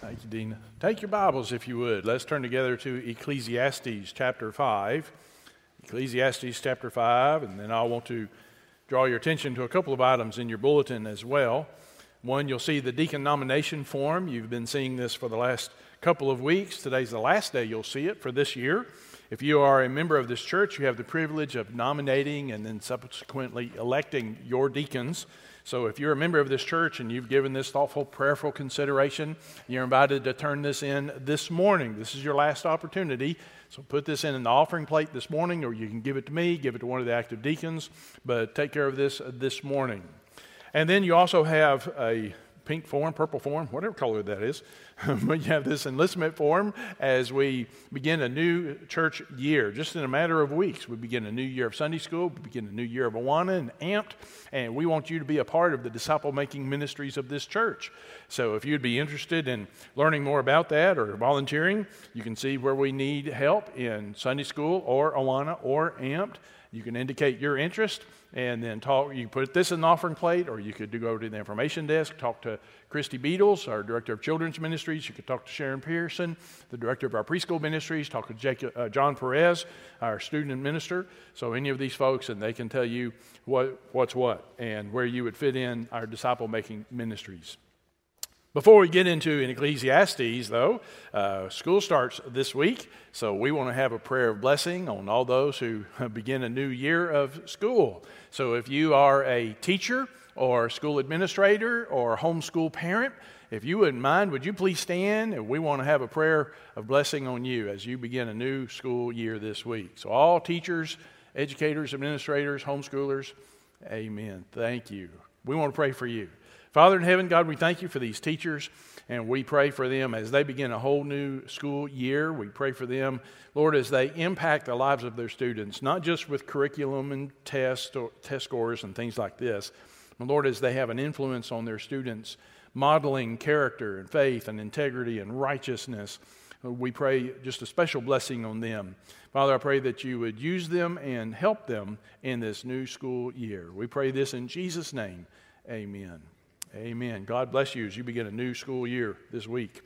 Thank you, Dina. Take your Bibles, if you would. Let's turn together to Ecclesiastes chapter 5. Ecclesiastes chapter 5, and then I want to draw your attention to a couple of items in your bulletin as well. One, you'll see the deacon nomination form. You've been seeing this for the last couple of weeks. Today's the last day you'll see it for this year. If you are a member of this church, you have the privilege of nominating and then subsequently electing your deacons. So if you're a member of this church and you've given this thoughtful, prayerful consideration, you're invited to turn this in this morning. This is your last opportunity. So put this in the offering plate this morning, or you can give it to me, give it to one of the active deacons, but take care of this morning. And then you also have a pink form, purple form, whatever color that is. But you have this enlistment form as we begin a new church year. Just in a matter of weeks, we begin a new year of Sunday school, we begin a new year of Awana and Amped, and we want you to be a part of the disciple-making ministries of this church. So if you'd be interested in learning more about that or volunteering, you can see where we need help in Sunday school or Awana or Amped. You can indicate your interest and then talk. You can put this in the offering plate, or you could go to the information desk, talk to Christy Beatles, our Director of Children's Ministries. You could talk to Sharon Pearson, the Director of our Preschool Ministries. Talk to John Perez, our Student Minister. So any of these folks, and they can tell you what's what and where you would fit in our disciple-making ministries. Before we get into Ecclesiastes, though, school starts this week, so we want to have a prayer of blessing on all those who begin a new year of school. So if you are a teacher or school administrator or homeschool parent, if you wouldn't mind, would you please stand? And we want to have a prayer of blessing on you as you begin a new school year this week. So all teachers, educators, administrators, homeschoolers, amen. Thank you. We want to pray for you. Father in heaven, God, we thank you for these teachers, and we pray for them as they begin a whole new school year. We pray for them, Lord, as they impact the lives of their students, not just with curriculum and test scores and things like this, but Lord, as they have an influence on their students, modeling character and faith and integrity and righteousness. We pray just a special blessing on them. Father, I pray that you would use them and help them in this new school year. We pray this in Jesus' name. Amen. Amen. God bless you as you begin a new school year this week.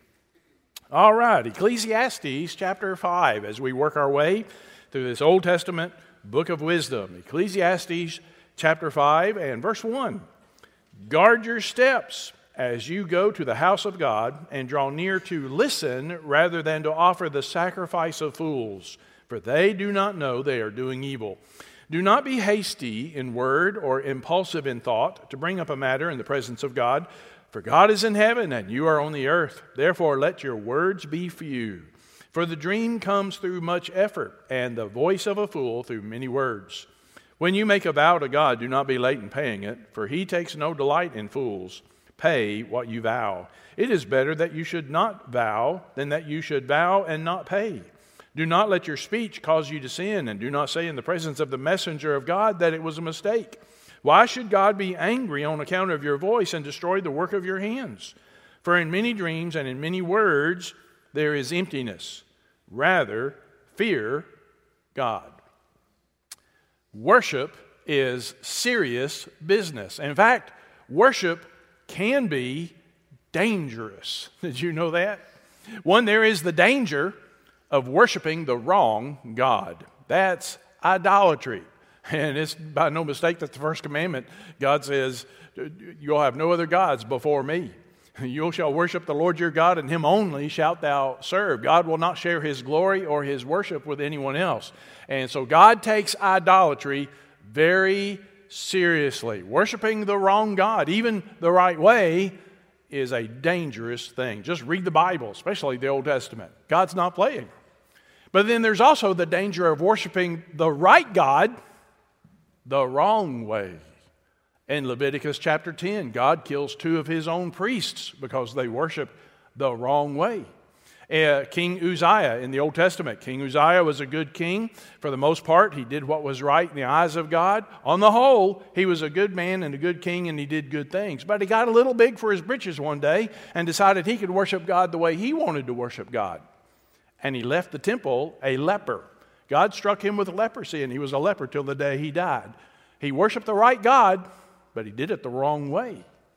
All right, Ecclesiastes chapter 5, as we work our way through this Old Testament book of wisdom. Ecclesiastes chapter 5 and verse 1. Guard your steps as you go to the house of God, and draw near to listen rather than to offer the sacrifice of fools, for they do not know they are doing evil. Do not be hasty in word or impulsive in thought to bring up a matter in the presence of God, for God is in heaven and you are on the earth. Therefore let your words be few. For the dream comes through much effort, and the voice of a fool through many words. When you make a vow to God, do not be late in paying it, for he takes no delight in fools. Pay what you vow. It is better that you should not vow than that you should vow and not pay. Do not let your speech cause you to sin, and do not say in the presence of the messenger of God that it was a mistake. Why should God be angry on account of your voice and destroy the work of your hands? For in many dreams and in many words there is emptiness. Rather, fear God. Worship is serious business. In fact, worship can be dangerous. Did you know that? One, there is the danger of worshiping the wrong God. That's idolatry. And it's by no mistake that the first commandment, God says, you'll have no other gods before me. You shall worship the Lord your God, and him only shalt thou serve. God will not share his glory or his worship with anyone else. And so God takes idolatry very seriously. Worshiping the wrong God, even the right way, is a dangerous thing. Just read the Bible, especially the Old Testament. God's not playing. But then there's also the danger of worshiping the right God the wrong way. In Leviticus chapter 10, God kills 2 of his own priests because they worship the wrong way. King Uzziah in the Old Testament. King Uzziah was a good king. For the most part, he did what was right in the eyes of God. On the whole, he was a good man and a good king, and he did good things. But he got a little big for his britches one day and decided he could worship God the way he wanted to worship God. And he left the temple a leper. God struck him with leprosy, and he was a leper till the day he died. He worshiped the right God, but he did it the wrong way.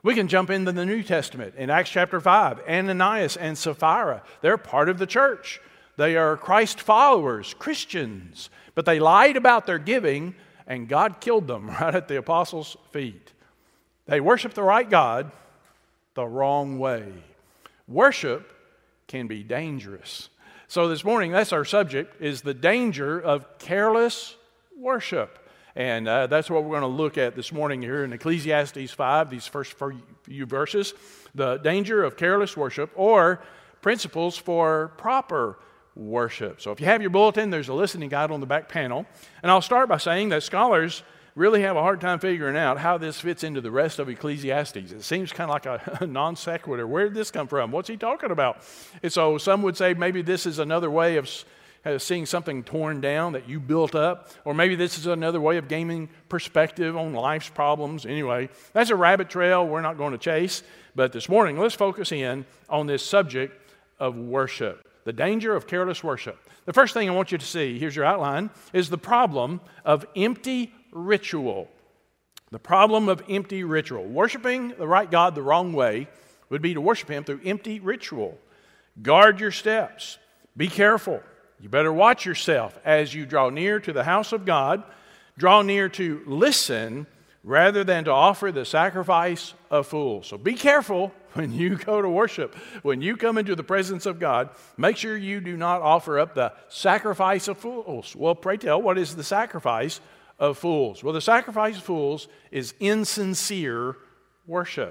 We can jump into the New Testament. In Acts chapter 5, Ananias and Sapphira, they're part of the church. They are Christ followers, Christians. But they lied about their giving, and God killed them right at the apostles' feet. They worship the right God the wrong way. Worship can be dangerous. So this morning, that's our subject, is the danger of careless worship. And that's what we're going to look at this morning here in Ecclesiastes 5, these first few verses. The danger of careless worship, or principles for proper worship. So if you have your bulletin, there's a listening guide on the back panel. And I'll start by saying that scholars really have a hard time figuring out how this fits into the rest of Ecclesiastes. It seems kind of like a non sequitur. Where did this come from? What's he talking about? And so some would say maybe this is another way of seeing something torn down that you built up, or maybe this is another way of gaining perspective on life's problems. Anyway, that's a rabbit trail we're not going to chase. But this morning, let's focus in on this subject of worship, the danger of careless worship. The first thing I want you to see, here's your outline, is the problem of empty ritual. The problem of empty ritual. Worshiping the right God the wrong way would be to worship Him through empty ritual. Guard your steps. Be careful. You better watch yourself as you draw near to the house of God. Draw near to listen rather than to offer the sacrifice of fools. So be careful when you go to worship. When you come into the presence of God, make sure you do not offer up the sacrifice of fools. Well, pray tell, what is the sacrifice of fools? Well, the sacrifice of fools is insincere worship,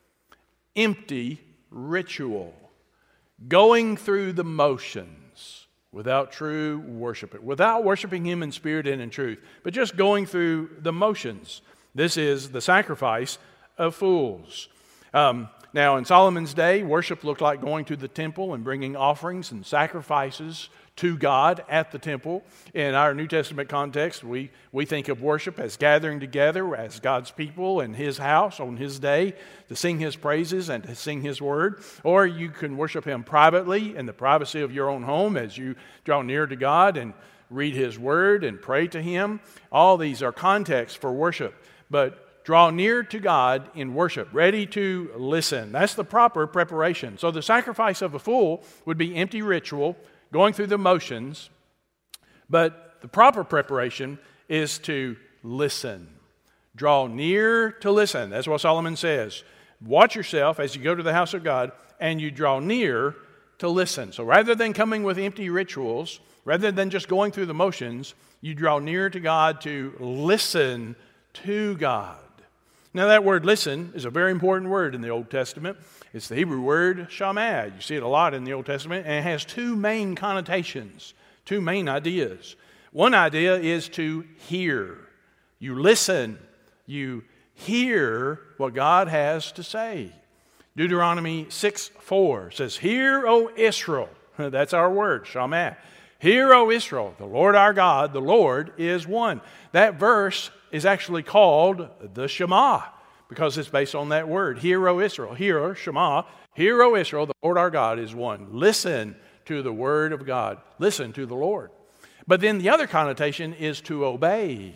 empty ritual, going through the motions without true worship, without worshiping Him in spirit and in truth, but just going through the motions. This is the sacrifice of fools. Now, in Solomon's day, worship looked like going to the temple and bringing offerings and sacrifices to God at the temple. In our New Testament context, we think of worship as gathering together as God's people in His house on His day to sing His praises and to sing His word. Or you can worship Him privately in the privacy of your own home as you draw near to God and read His word and pray to Him. All these are contexts for worship. But draw near to God in worship, ready to listen. That's the proper preparation. So the sacrifice of a fool would be empty ritual, going through the motions, but the proper preparation is to listen. Draw near to listen. That's what Solomon says. Watch yourself as you go to the house of God, and you draw near to listen. So rather than coming with empty rituals, rather than just going through the motions, you draw near to God to listen to God. Now that word listen is a very important word in the Old Testament. It's the Hebrew word shamah. You see it a lot in the Old Testament, and it has two main connotations, two main ideas. One idea is to hear. You listen. You hear what God has to say. Deuteronomy 6:4 says, "Hear, O Israel." That's our word, shamah. "Hear, O Israel, the Lord our God, the Lord is one." That verse is actually called the Shema because it's based on that word. Hear, O Israel. Hear, Shema. Hear, O Israel, the Lord our God is one. Listen to the word of God. Listen to the Lord. But then the other connotation is to obey.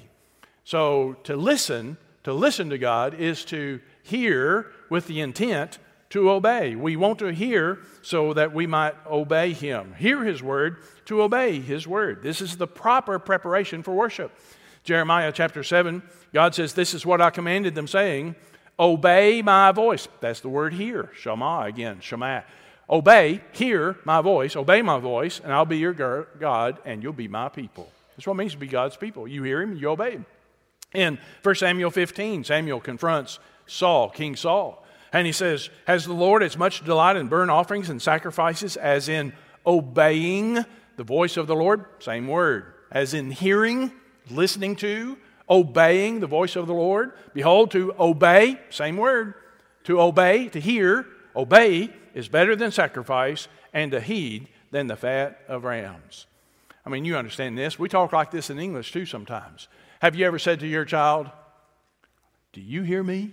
So to listen to God is to hear with the intent to obey. We want to hear so that we might obey Him. Hear His word to obey His word. This is the proper preparation for worship. Jeremiah chapter 7, God says, "This is what I commanded them, saying, obey my voice." That's the word hear. Shema again, Shema. Obey, hear my voice, obey my voice, and I'll be your God, and you'll be my people. That's what it means to be God's people. You hear Him, you obey Him. In 1 Samuel 15, Samuel confronts Saul, King Saul, and he says, "Has the Lord as much delight in burnt offerings and sacrifices as in obeying the voice of the Lord?" Same word. As in hearing, listening to, obeying the voice of the Lord. Behold, to obey, same word. To obey, to hear, obey is better than sacrifice, and to heed than the fat of rams. I mean, you understand this. We talk like this in English too sometimes. Have you ever said to your child, "Do you hear me?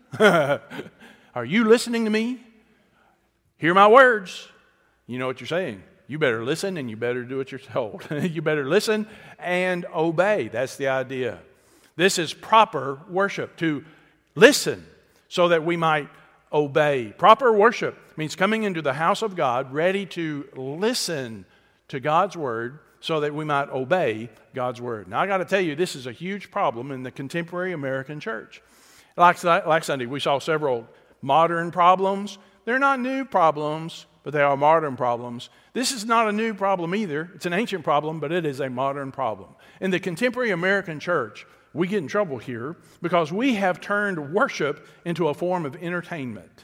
Are you listening to me? Hear my words." You know what you're saying. You better listen and you better do what you're told. You better listen and obey. That's the idea. This is proper worship, to listen so that we might obey. Proper worship means coming into the house of God ready to listen to God's word so that we might obey God's word. Now, I got to tell you, this is a huge problem in the contemporary American church. Like Sunday, we saw several modern problems. They're not new problems, but they are modern problems. This is not a new problem either. It's an ancient problem, but it is a modern problem. In the contemporary American church, we get in trouble here because we have turned worship into a form of entertainment.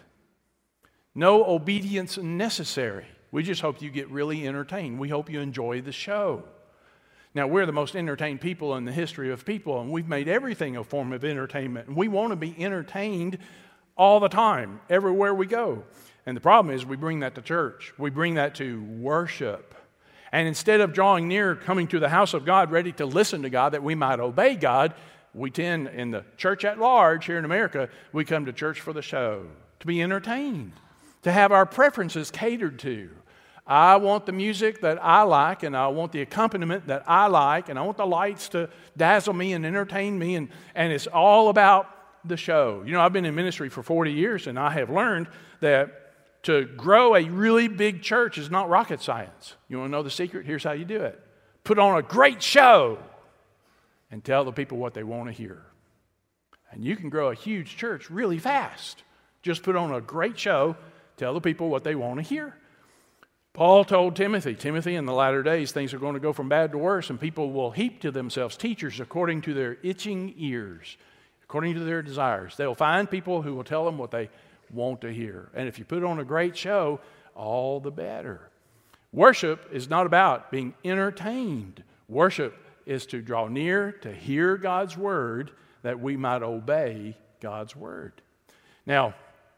No obedience necessary. We just hope you get really entertained. We hope you enjoy the show. Now, we're the most entertained people in the history of people, and we've made everything a form of entertainment. And we want to be entertained all the time, everywhere we go. And the problem is we bring that to church. We bring that to worship. And instead of drawing near, coming to the house of God, ready to listen to God, that we might obey God, we tend, in the church at large here in America, we come to church for the show, to be entertained, to have our preferences catered to. I want the music that I like, and I want the accompaniment that I like, and I want the lights to dazzle me and entertain me, and it's all about the show. You know, I've been in ministry for 40 years, and I have learned that to grow a really big church is not rocket science. You want to know the secret? Here's how you do it. Put on a great show and tell the people what they want to hear. And you can grow a huge church really fast. Just put on a great show, tell the people what they want to hear. Paul told Timothy, in the latter days, things are going to go from bad to worse, and people will heap to themselves teachers according to their itching ears, according to their desires. They'll find people who will tell them what they want to hear. And if you put on a great show, all the better. Worship is not about being entertained. Worship is to draw near, to hear God's word, that we might obey God's word. Now,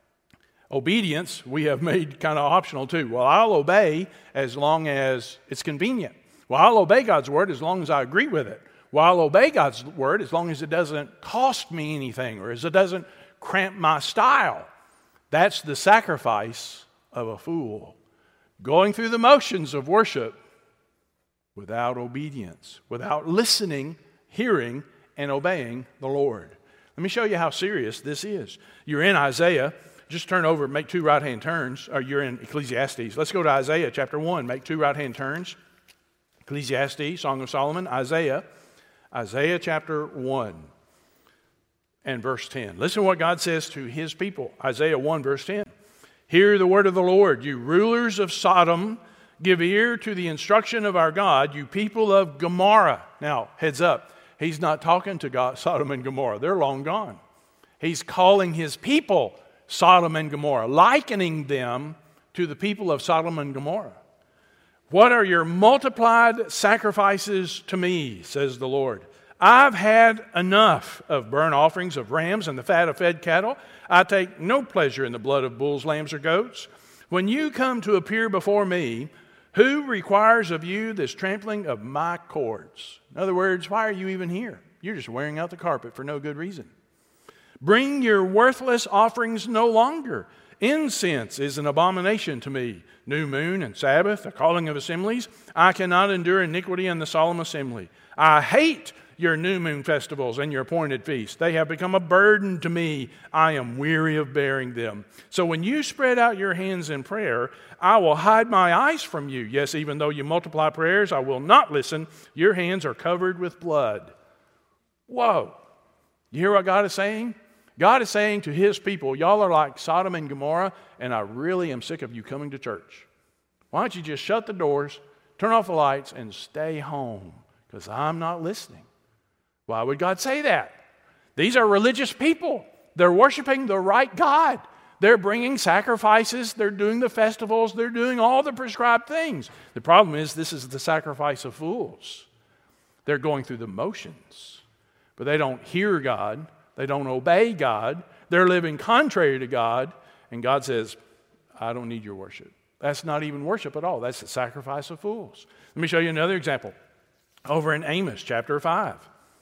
obedience we have made kind of optional too. Well, I'll obey as long as it's convenient. Well, I'll obey God's word as long as I agree with it. Well, I'll obey God's word as long as it doesn't cost me anything or as it doesn't cramp my style. That's the sacrifice of a fool. Going through the motions of worship without obedience, without listening, hearing, and obeying the Lord. Let me show you how serious this is. You're in Isaiah. Just turn over, make 2 right-hand turns, or you're in Ecclesiastes. Let's go to Isaiah chapter 1, make 2 right-hand turns. Ecclesiastes, Song of Solomon, Isaiah chapter 1 and verse 10. Listen to what God says to his people. Isaiah 1, verse 10. Hear the word of the Lord, you rulers of Sodom, give ear to the instruction of our God, you people of Gomorrah. Now, heads up, he's not talking to God, Sodom and Gomorrah. They're long gone. He's calling his people Sodom and Gomorrah, likening them to the people of Sodom and Gomorrah. What are your multiplied sacrifices to me, says the Lord? I've had enough of burnt offerings of rams and the fat of fed cattle. I take no pleasure in the blood of bulls, lambs, or goats. When you come to appear before me, who requires of you this trampling of my cords? In other words, why are you even here? You're just wearing out the carpet for no good reason. Bring your worthless offerings no longer. Incense is an abomination to me. New moon and Sabbath, the calling of assemblies. I cannot endure iniquity in the solemn assembly. I hate your new moon festivals and your appointed feasts. They have become a burden to me. I am weary of bearing them. So when you spread out your hands in prayer, I will hide my eyes from you. Yes, even though you multiply prayers, I will not listen. Your hands are covered with blood. Whoa. You hear what God is saying? God is saying to his people, y'all are like Sodom and Gomorrah, and I really am sick of you coming to church. Why don't you just shut the doors, turn off the lights, and stay home? Because I'm not listening. Why would God say that? These are religious people. They're worshiping the right God. They're bringing sacrifices. They're doing the festivals. They're doing all the prescribed things. The problem is this is the sacrifice of fools. They're going through the motions, but they don't hear God. They don't obey God. They're living contrary to God. And God says, I don't need your worship. That's not even worship at all. That's the sacrifice of fools. Let me show you another example. Over in Amos chapter 5.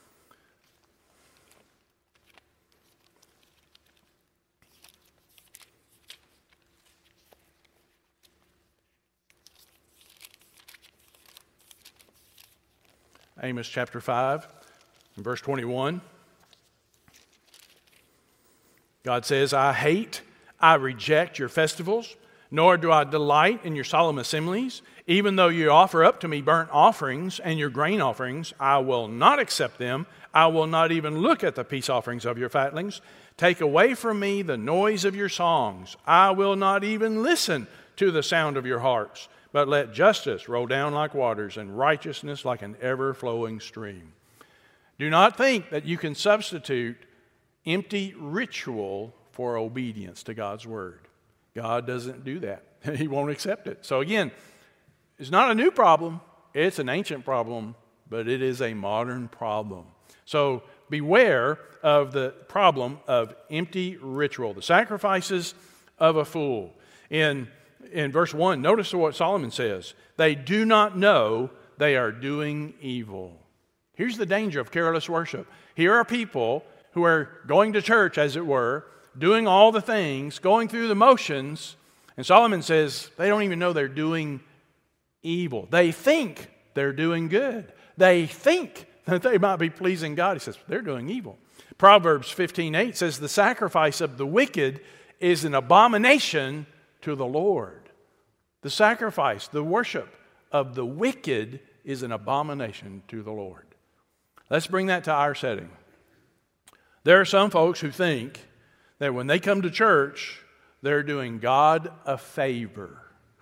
Amos chapter 5 and verse 21. God says, I reject your festivals, nor do I delight in your solemn assemblies. Even though you offer up to me burnt offerings and your grain offerings, I will not accept them. I will not even look at the peace offerings of your fatlings. Take away from me the noise of your songs. I will not even listen to the sound of your harps, but let justice roll down like waters and righteousness like an ever-flowing stream. Do not think that you can substitute empty ritual for obedience to God's word. God doesn't do that. He won't accept it. So again, it's not a new problem. It's an ancient problem, but it is a modern problem. So beware of the problem of empty ritual, the sacrifices of a fool. In verse 1, notice what Solomon says. They do not know they are doing evil. Here's the danger of careless worship. Here are people who are going to church, as it were, doing all the things, going through the motions, and Solomon says they don't even know they're doing evil. They think they're doing good. They think that they might be pleasing God. He says they're doing evil. Proverbs 15:8 says the sacrifice of the wicked is an abomination to the Lord. The sacrifice, the worship of the wicked is an abomination to the Lord. Let's bring that to our setting. There are some folks who think that when they come to church, they're doing God a favor.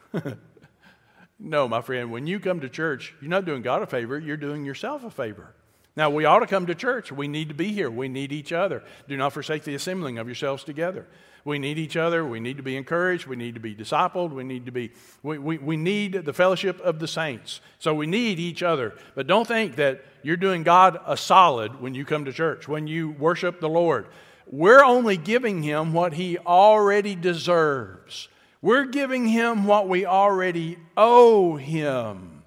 No, my friend, when you come to church, you're not doing God a favor, you're doing yourself a favor. Now, we ought to come to church. We need to be here. We need each other. Do not forsake the assembling of yourselves together. We need each other. We need to be encouraged. We need to be discipled. We need the fellowship of the saints. So we need each other. But don't think that you're doing God a solid when you come to church, when you worship the Lord. We're only giving Him what He already deserves. We're giving Him what we already owe Him.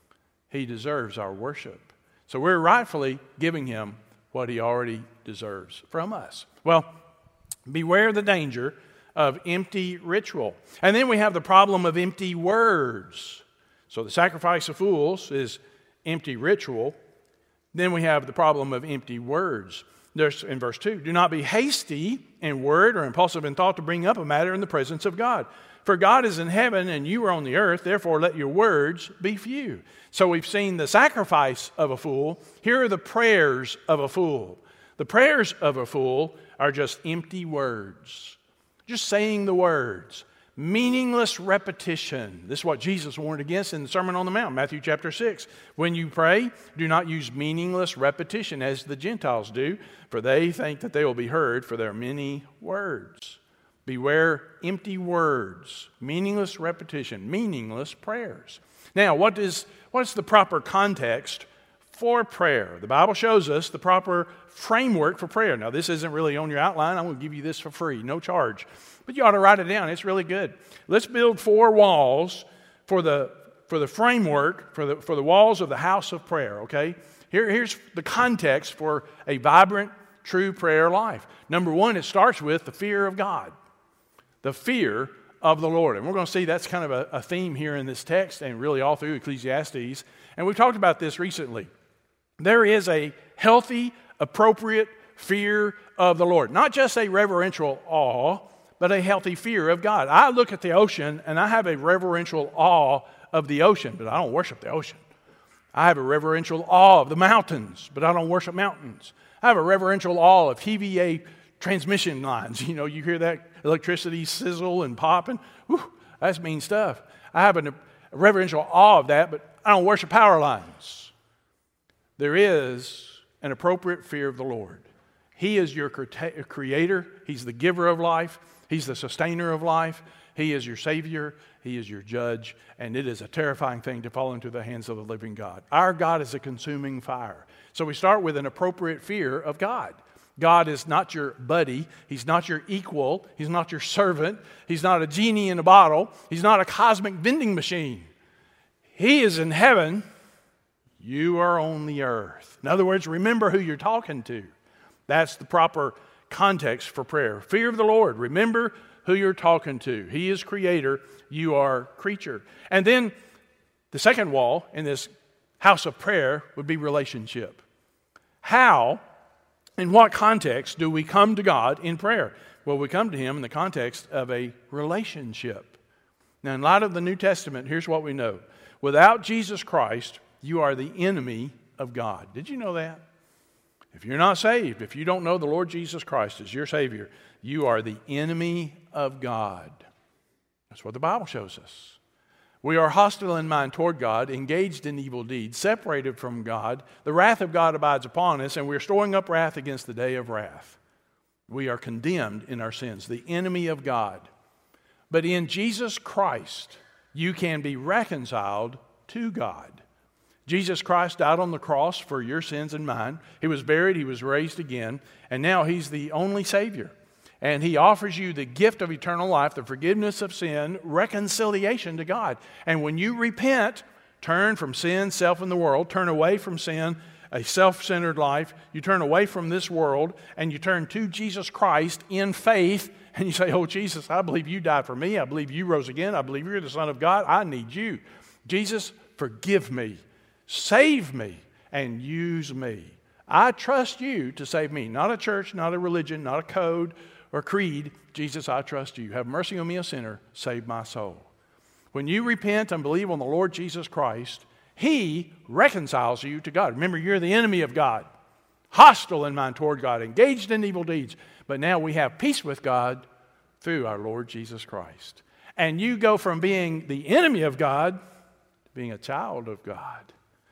He deserves our worship. So we're rightfully giving Him what He already deserves from us. Well, beware the danger of empty ritual. And then we have the problem of empty words. So the sacrifice of fools is empty ritual. Then we have the problem of empty words. There's in verse 2, do not be hasty in word or impulsive in thought to bring up a matter in the presence of God. For God is in heaven and you are on the earth, therefore let your words be few. So we've seen the sacrifice of a fool. Here are the prayers of a fool. The prayers of a fool are just empty words. Just saying the words. Meaningless repetition. This is what Jesus warned against in the Sermon on the Mount, Matthew chapter 6. When you pray, do not use meaningless repetition as the Gentiles do, for they think that they will be heard for their many words. Beware empty words, meaningless repetition, meaningless prayers. Now, what's the proper context for prayer? The Bible shows us the proper framework for prayer. Now, this isn't really on your outline. I'm going to give you this for free, no charge. But you ought to write it down. It's really good. Let's build 4 walls for the framework, for the walls of the house of prayer, okay? Here's the context for a vibrant, true prayer life. Number 1, it starts with the fear of God. The fear of the Lord. And we're going to see that's kind of a theme here in this text and really all through Ecclesiastes. And we've talked about this recently. There is a healthy, appropriate fear of the Lord. Not just a reverential awe, but a healthy fear of God. I look at the ocean and I have a reverential awe of the ocean, but I don't worship the ocean. I have a reverential awe of the mountains, but I don't worship mountains. I have a reverential awe of TVA transmission lines. You know, you hear that electricity sizzle and pop, and whew, that's mean stuff. I have a reverential awe of that, but I don't worship power lines. There is an appropriate fear of the Lord. He is your creator. He's the giver of life. He's the sustainer of life. He is your Savior. He is your judge. And it is a terrifying thing to fall into the hands of the living God. Our God is a consuming fire. So we start with an appropriate fear of God. God is not your buddy. He's not your equal. He's not your servant. He's not a genie in a bottle. He's not a cosmic vending machine. He is in heaven. You are on the earth. In other words, remember who you're talking to. That's the proper context for prayer. Fear of the Lord. Remember who you're talking to. He is creator. You are creature. And then the second wall in this house of prayer would be relationship. How In what context do we come to God in prayer? Well, we come to Him in the context of a relationship. Now, in light of the New Testament, here's what we know. Without Jesus Christ, you are the enemy of God. Did you know that? If you're not saved, if you don't know the Lord Jesus Christ as your Savior, you are the enemy of God. That's what the Bible shows us. We are hostile in mind toward God, engaged in evil deeds, separated from God. The wrath of God abides upon us, and we're storing up wrath against the day of wrath. We are condemned in our sins, the enemy of God. But in Jesus Christ, you can be reconciled to God. Jesus Christ died on the cross for your sins and mine. He was buried, He was raised again, and now He's the only Savior. And He offers you the gift of eternal life, the forgiveness of sin, reconciliation to God. And when you repent, turn from sin, self, and the world, turn away from sin, a self-centered life, you turn away from this world, and you turn to Jesus Christ in faith, and you say, oh, Jesus, I believe You died for me. I believe You rose again. I believe You're the Son of God. I need You. Jesus, forgive me, save me, and use me. I trust You to save me, not a church, not a religion, not a code, or creed. Jesus, I trust You. Have mercy on me, a sinner. Save my soul. When you repent and believe on the Lord Jesus Christ, He reconciles you to God. Remember, you're the enemy of God, hostile in mind toward God, engaged in evil deeds. But now we have peace with God through our Lord Jesus Christ. And you go from being the enemy of God to being a child of God.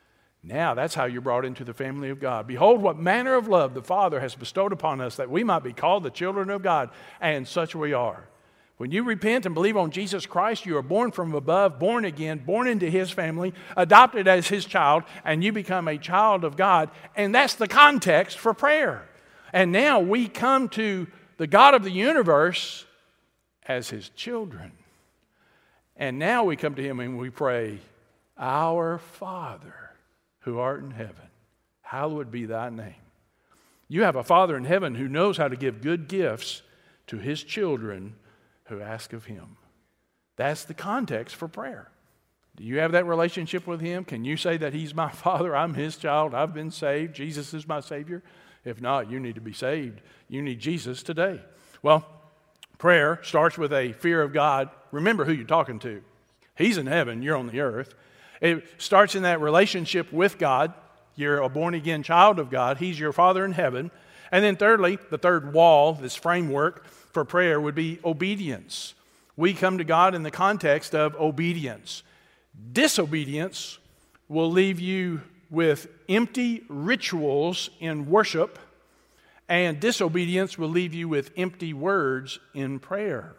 Now that's how you're brought into the family of God. Behold, what manner of love the Father has bestowed upon us, that we might be called the children of God, and such we are. When you repent and believe on Jesus Christ, you are born from above, born again, born into His family, adopted as His child, and you become a child of God. And that's the context for prayer. And now we come to the God of the universe as His children. And now we come to Him and we pray, Our Father, who art in heaven, hallowed be Thy name. You have a Father in heaven who knows how to give good gifts to His children who ask of Him. That's the context for prayer. Do you have that relationship with Him? Can you say that He's my Father, I'm His child, I've been saved, Jesus is my Savior? If not, you need to be saved. You need Jesus today. Well, prayer starts with a fear of God. Remember who you're talking to. He's in heaven, you're on the earth. It starts in that relationship with God. You're a born-again child of God. He's your Father in heaven. And then thirdly, the third wall, this framework for prayer would be obedience. We come to God in the context of obedience. Disobedience will leave you with empty rituals in worship, and disobedience will leave you with empty words in prayer.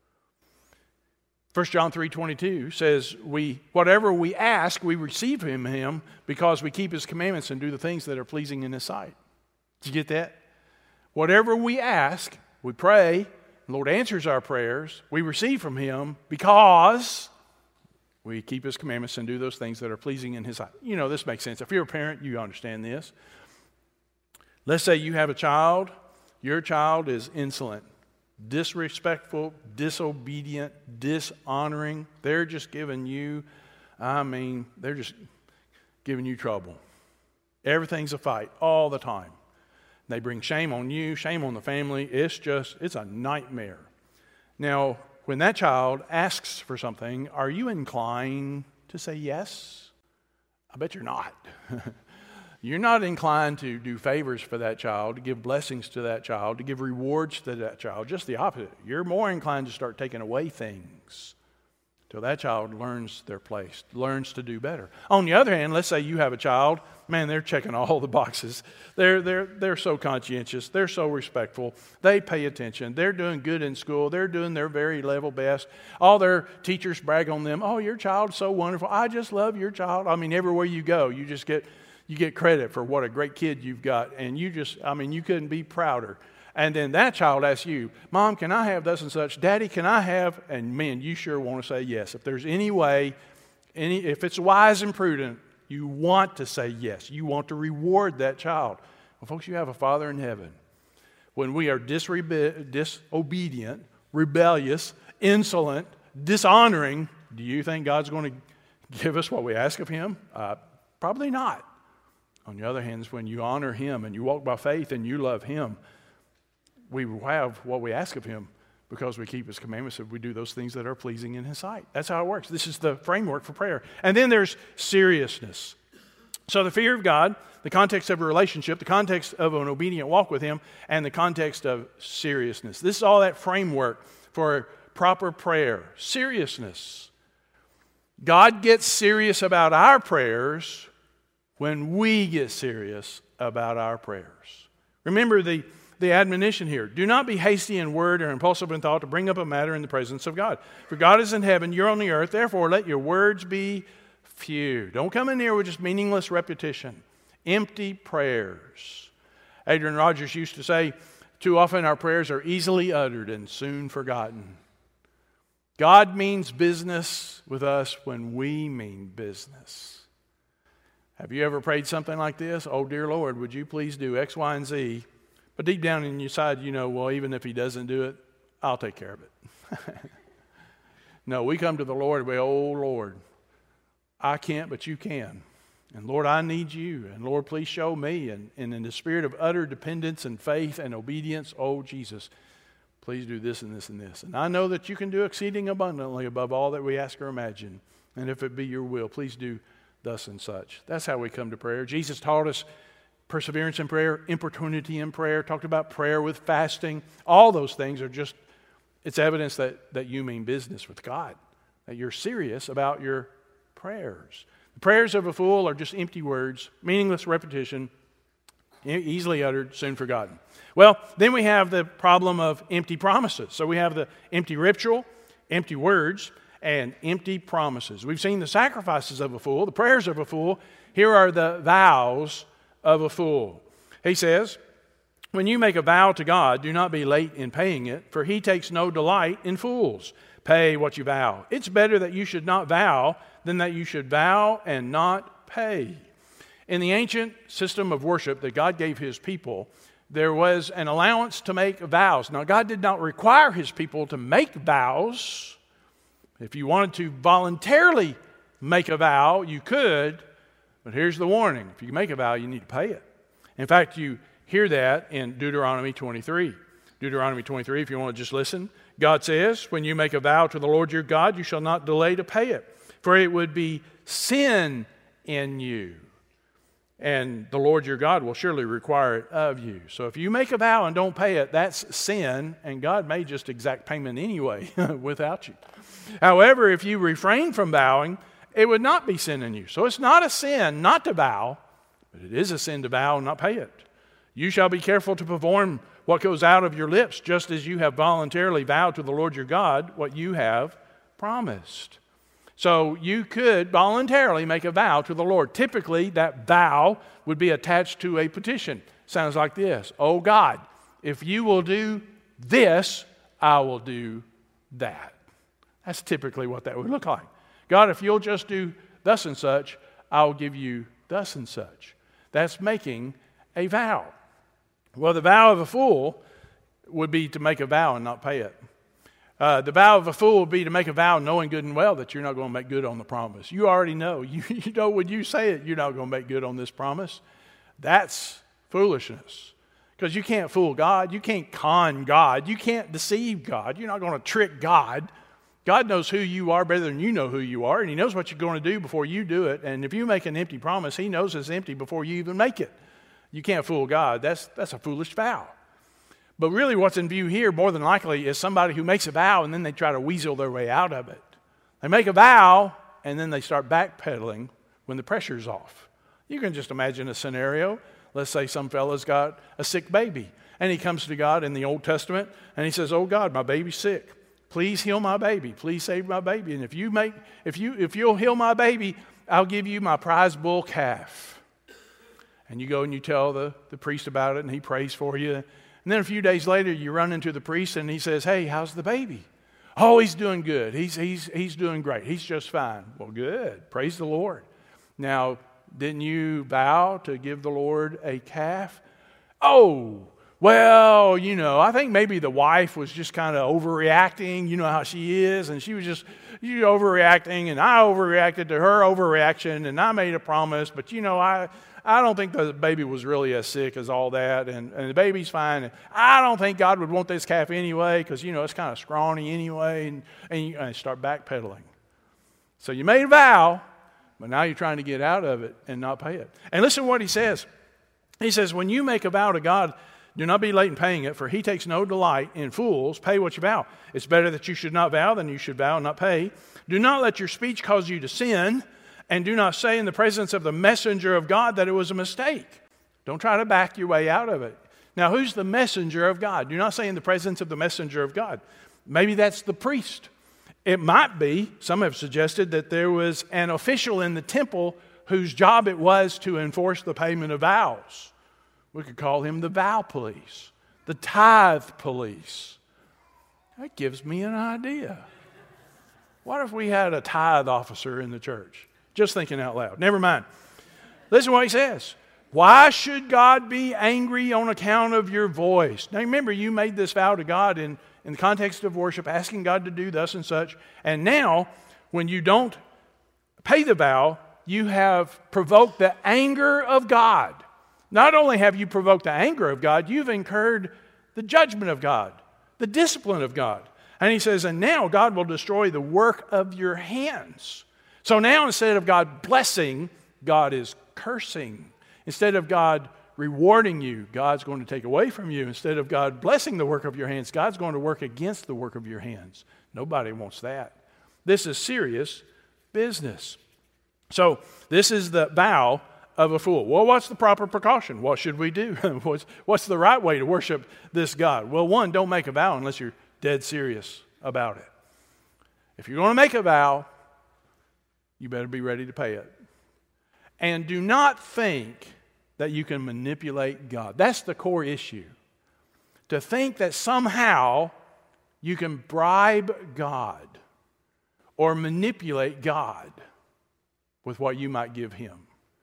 1 John 3:22 says, whatever we ask, we receive from Him because we keep His commandments and do the things that are pleasing in His sight. Did you get that? Whatever we ask, we pray, the Lord answers our prayers, we receive from Him because we keep His commandments and do those things that are pleasing in His sight. You know, this makes sense. If you're a parent, you understand this. Let's say you have a child. Your child is insolent, disrespectful, disobedient, dishonoring. They're just giving you, they're just giving you trouble. Everything's a fight all the time. They bring shame on you, shame on the family. It's a nightmare. Now, when that child asks for something, are you inclined to say yes? I bet you're not. You're not inclined to do favors for that child, to give blessings to that child, to give rewards to that child. Just the opposite. You're more inclined to start taking away things till that child learns their place, learns to do better. On the other hand, let's say you have a child, man, they're checking all the boxes. They're so conscientious. They're so respectful. They pay attention. They're doing good in school. They're doing their very level best. All their teachers brag on them. Oh, your child's so wonderful. I just love your child. I mean, everywhere you go, you get credit for what a great kid you've got. And you couldn't be prouder. And then that child asks you, Mom, can I have thus and such? Daddy, can I have? And man, you sure want to say yes. If there's any way, if it's wise and prudent, you want to say yes. You want to reward that child. Well, folks, you have a Father in heaven. When we are disobedient, rebellious, insolent, dishonoring, do you think God's going to give us what we ask of Him? Probably not. On the other hand, when you honor Him and you walk by faith and you love Him, we have what we ask of Him because we keep His commandments and we do those things that are pleasing in His sight. That's how it works. This is the framework for prayer. And then there's seriousness. So the fear of God, the context of a relationship, the context of an obedient walk with Him, and the context of seriousness. This is all that framework for proper prayer. Seriousness. God gets serious about our prayers when we get serious about our prayers. Remember the admonition here. Do not be hasty in word or impulsive in thought to bring up a matter in the presence of God. For God is in heaven, you're on the earth, therefore let your words be few. Don't come in here with just meaningless repetition. Empty prayers. Adrian Rogers used to say, too often our prayers are easily uttered and soon forgotten. God means business with us when we mean business. Have you ever prayed something like this? Oh, dear Lord, would you please do X, Y, and Z? But deep down in your side, you know, well, even if He doesn't do it, I'll take care of it. No, we come to the Lord and we, oh, Lord, I can't, but you can. And Lord, I need you. And Lord, please show me. And in the spirit of utter dependence and faith and obedience, oh, Jesus, please do this and this and this. And I know that you can do exceeding abundantly above all that we ask or imagine. And if it be your will, please do thus and such. That's how we come to prayer. Jesus taught us perseverance in prayer, importunity in prayer, talked about prayer with fasting. All those things are just, it's evidence that you mean business with God, that you're serious about your prayers. The prayers of a fool are just empty words, meaningless repetition, easily uttered, soon forgotten. Well, then we have the problem of empty promises. So we have the empty ritual, empty words, and empty promises. We've seen the sacrifices of a fool, the prayers of a fool. Here are the vows of a fool. He says, when you make a vow to God, do not be late in paying it, for He takes no delight in fools. Pay what you vow. It's better that you should not vow than that you should vow and not pay. In the ancient system of worship that God gave His people, there was an allowance to make vows. Now, God did not require His people to make vows. If you wanted to voluntarily make a vow, you could, but here's the warning. If you make a vow, you need to pay it. In fact, you hear that in Deuteronomy 23. Deuteronomy 23, if you want to just listen. God says, when you make a vow to the Lord your God, you shall not delay to pay it, for it would be sin in you. And the Lord your God will surely require it of you. So if you make a vow and don't pay it, that's sin, and God may just exact payment anyway without you. However, if you refrain from vowing, it would not be sin in you. So it's not a sin not to vow, but it is a sin to vow and not pay it. You shall be careful to perform what goes out of your lips, just as you have voluntarily vowed to the Lord your God what you have promised. So you could voluntarily make a vow to the Lord. Typically, that vow would be attached to a petition. Sounds like this. Oh God, if you will do this, I will do that. That's typically what that would look like. God, if you'll just do thus and such, I'll give you thus and such. That's making a vow. Well, the vow of a fool would be to make a vow and not pay it. The vow of a fool would be to make a vow knowing good and well that you're not going to make good on the promise. You already know. You know when you say it, you're not going to make good on this promise. That's foolishness. Because you can't fool God. You can't con God. You can't deceive God. You're not going to trick God. God knows who you are better than you know who you are, and He knows what you're going to do before you do it. And if you make an empty promise, He knows it's empty before you even make it. You can't fool God. That's a foolish vow. But really what's in view here, more than likely, is somebody who makes a vow and then they try to weasel their way out of it. They make a vow and then they start backpedaling when the pressure's off. You can just imagine a scenario. Let's say some fella's got a sick baby, and he comes to God in the Old Testament and he says, oh God, my baby's sick. Please heal my baby. Please save my baby. And if you'll heal my baby, I'll give you my prize bull calf. And you go and you tell the priest about it, and he prays for you. And then a few days later, you run into the priest, and he says, hey, how's the baby? Oh, he's doing good. He's doing great. He's just fine. Well, good. Praise the Lord. Now, didn't you vow to give the Lord a calf? Oh, well, I think maybe the wife was just kind of overreacting. You know how she is, and she was just overreacting, and I overreacted to her overreaction, and I made a promise, but I don't think the baby was really as sick as all that, and the baby's fine. And I don't think God would want this calf anyway, because it's kind of scrawny anyway, and you start backpedaling. So you made a vow, but now you're trying to get out of it and not pay it. And listen to what he says. He says, when you make a vow to God, do not be late in paying it, for he takes no delight in fools. Pay what you vow. It's better that you should not vow than you should vow and not pay. Do not let your speech cause you to sin, and do not say in the presence of the messenger of God that it was a mistake. Don't try to back your way out of it. Now, who's the messenger of God? Do not say in the presence of the messenger of God. Maybe that's the priest. It might be, some have suggested, that there was an official in the temple whose job it was to enforce the payment of vows. We could call him the vow police, the tithe police. That gives me an idea. What if we had a tithe officer in the church? Just thinking out loud. Never mind. Listen to what he says. Why should God be angry on account of your voice? Now remember, you made this vow to God in the context of worship, asking God to do thus and such. And now, when you don't pay the vow, you have provoked the anger of God. Not only have you provoked the anger of God, you've incurred the judgment of God, the discipline of God. And he says, and now God will destroy the work of your hands. So now instead of God blessing, God is cursing. Instead of God rewarding you, God's going to take away from you. Instead of God blessing the work of your hands, God's going to work against the work of your hands. Nobody wants that. This is serious business. So this is the vow of a fool. Well, what's the proper precaution? What should we do? What's the right way to worship this God? Well, one, don't make a vow unless you're dead serious about it. If you're going to make a vow, you better be ready to pay it. And do not think that you can manipulate God. That's the core issue. To think that somehow you can bribe God or manipulate God with what you might give him.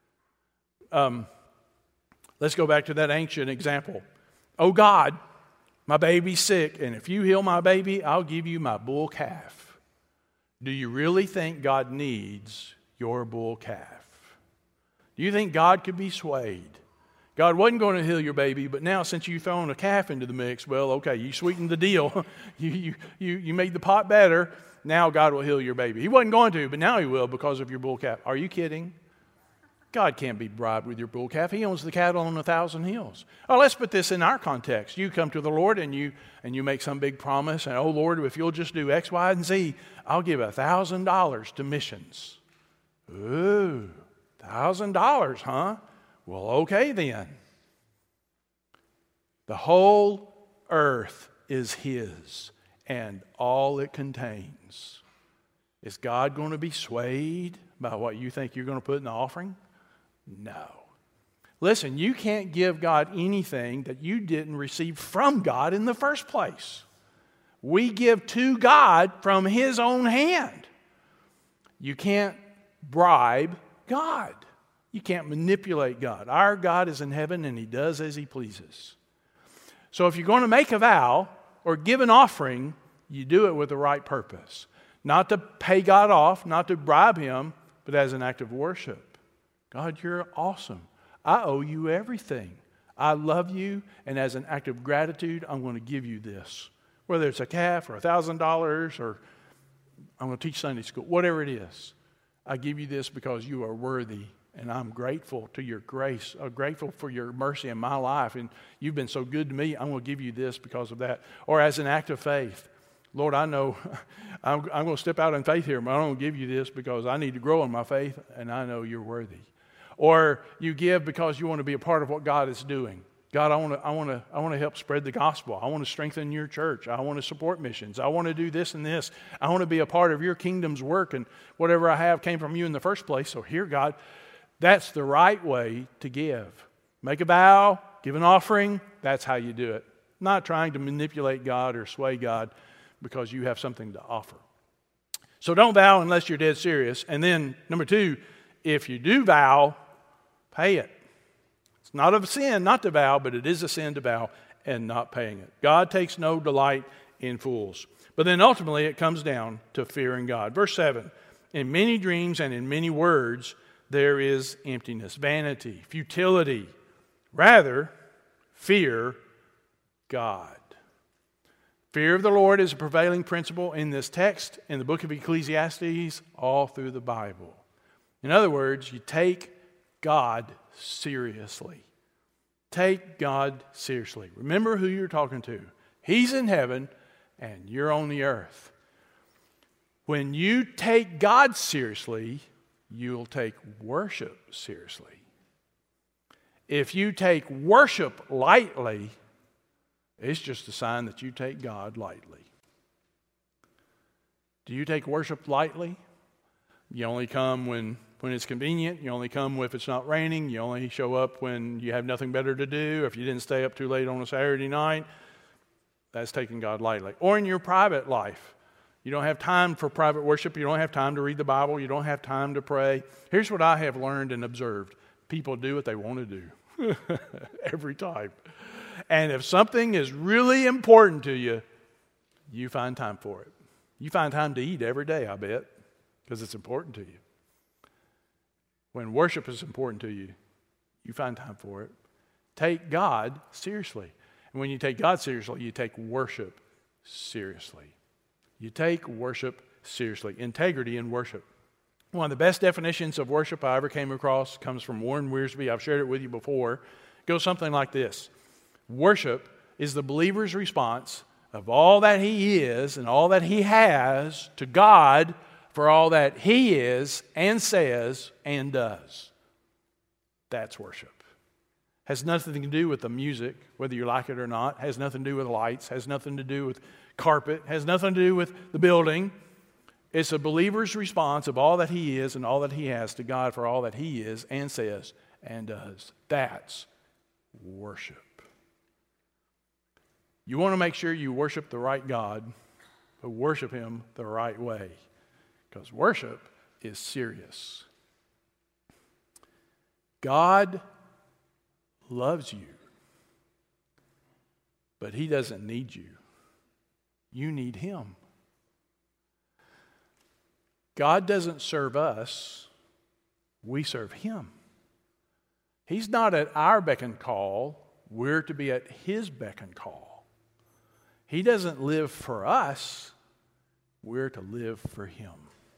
Let's go back to that ancient example. Oh God, my baby's sick, and if you heal my baby, I'll give you my bull calf. Do you really think God needs your bull calf? Do you think God could be swayed? God wasn't going to heal your baby, but now since you've thrown a calf into the mix, well, okay, you sweetened the deal. you made the pot better. Now God will heal your baby. He wasn't going to, but now he will because of your bull calf. Are you kidding? God can't be bribed with your bull calf. He owns the cattle on 1,000 hills. Oh, let's put this in our context. You come to the Lord and you make some big promise, and oh Lord, if you'll just do X, Y, and Z, I'll give $1,000 to missions. Ooh, $1,000, huh? Well, okay then. The whole earth is his and all it contains. Is God going to be swayed by what you think you're going to put in the offering? No. Listen, you can't give God anything that you didn't receive from God in the first place. We give to God from his own hand. You can't bribe God. You can't manipulate God. Our God is in heaven and he does as he pleases. So if you're going to make a vow or give an offering, you do it with the right purpose. Not to pay God off, not to bribe him, but as an act of worship. God, you're awesome. I owe you everything. I love you, and as an act of gratitude, I'm going to give you this. Whether it's a calf or $1,000 or I'm going to teach Sunday school, whatever it is. I give you this because you are worthy, and I'm grateful to your grace. I'm grateful for your mercy in my life, and you've been so good to me. I'm going to give you this because of that. Or as an act of faith. Lord, I know I'm going to step out in faith here, but I'm going to give you this because I need to grow in my faith, and I know you're worthy. Or you give because you want to be a part of what God is doing. God, I want to help spread the gospel. I want to strengthen your church. I want to support missions. I want to do this and this. I want to be a part of your kingdom's work, and whatever I have came from you in the first place. So here, God, that's the right way to give. Make a vow, give an offering. That's how you do it. Not trying to manipulate God or sway God because you have something to offer. So don't vow unless you're dead serious. And then, number two, if you do vow, pay it. It's not a sin not to vow, but it is a sin to vow and not paying it. God takes no delight in fools. But then ultimately it comes down to fearing God. Verse 7, in many dreams and in many words there is emptiness, vanity, futility. Rather, fear God. Fear of the Lord is a prevailing principle in this text, in the book of Ecclesiastes, all through the Bible. In other words, you take God seriously. Take God seriously. Remember who you're talking to. He's in heaven and you're on the earth. When you take God seriously, you'll take worship seriously. If you take worship lightly, it's just a sign that you take God lightly. Do you take worship lightly? You only come when it's convenient. You only come if it's not raining. You only show up when you have nothing better to do. If you didn't stay up too late on a Saturday night, that's taking God lightly. Or in your private life. You don't have time for private worship. You don't have time to read the Bible. You don't have time to pray. Here's what I have learned and observed. People do what they want to do every time. And if something is really important to you, you find time for it. You find time to eat every day, I bet, because it's important to you. When worship is important to you, you find time for it. Take God seriously. And when you take God seriously, you take worship seriously. You take worship seriously. Integrity in worship. One of the best definitions of worship I ever came across comes from Warren Wiersbe. I've shared it with you before. It goes something like this. Worship is the believer's response of all that he is and all that he has to God for all that he is and says and does. That's worship. Has nothing to do with the music, whether you like it or not. Has nothing to do with lights. Has nothing to do with carpet. Has nothing to do with the building. It's a believer's response of all that he is and all that he has to God for all that he is and says and does. That's worship. You want to make sure you worship the right God, but worship Him the right way. Because worship is serious. God loves you, but He doesn't need you. You need Him. God doesn't serve us, we serve Him. He's not at our beck and call, we're to be at His beck and call. He doesn't live for us, we're to live for Him.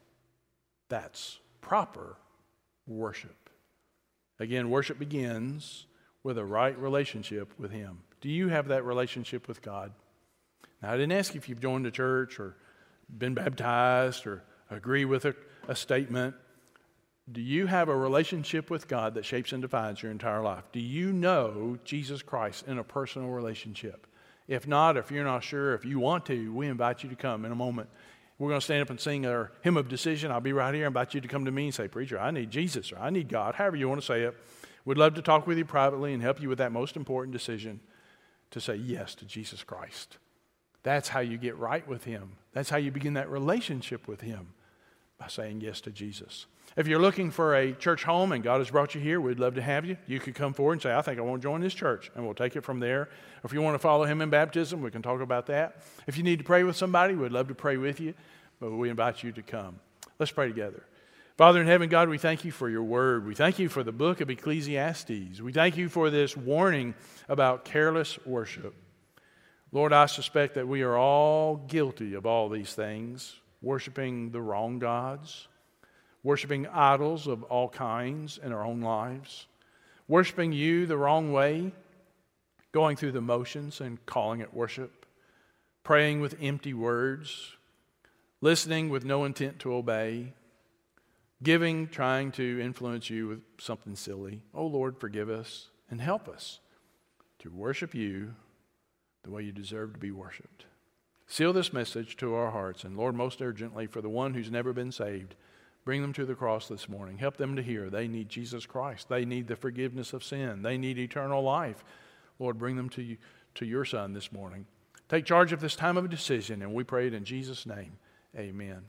That's proper worship. Again, worship begins with a right relationship with Him. Do you have that relationship with God? Now, I didn't ask if you've joined a church or been baptized or agree with a statement. Do you have a relationship with God that shapes and defines your entire life? Do you know Jesus Christ in a personal relationship? If not, if you're not sure, if you want to, we invite you to come in a moment. We're going to stand up and sing our hymn of decision. I'll be right here. I invite you to come to me and say, preacher, I need Jesus or I need God, however you want to say it. We'd love to talk with you privately and help you with that most important decision to say yes to Jesus Christ. That's how you get right with Him. That's how you begin that relationship with Him, by saying yes to Jesus. If you're looking for a church home and God has brought you here, we'd love to have you. You could come forward and say, I think I want to join this church, and we'll take it from there. If you want to follow Him in baptism, we can talk about that. If you need to pray with somebody, we'd love to pray with you, but we invite you to come. Let's pray together. Father in heaven, God, we thank you for your word. We thank you for the book of Ecclesiastes. We thank you for this warning about careless worship. Lord, I suspect that we are all guilty of all these things, worshiping the wrong gods, worshiping idols of all kinds in our own lives, worshiping you the wrong way, going through the motions and calling it worship, praying with empty words, listening with no intent to obey, giving, trying to influence you with something silly. Oh Lord, forgive us and help us to worship you the way you deserve to be worshiped. Seal this message to our hearts, and Lord, most urgently, for the one who's never been saved, bring them to the cross this morning. Help them to hear they need Jesus Christ. They need the forgiveness of sin. They need eternal life. Lord, bring them to you, to your Son this morning. Take charge of this time of decision, and we pray it in Jesus' name. Amen.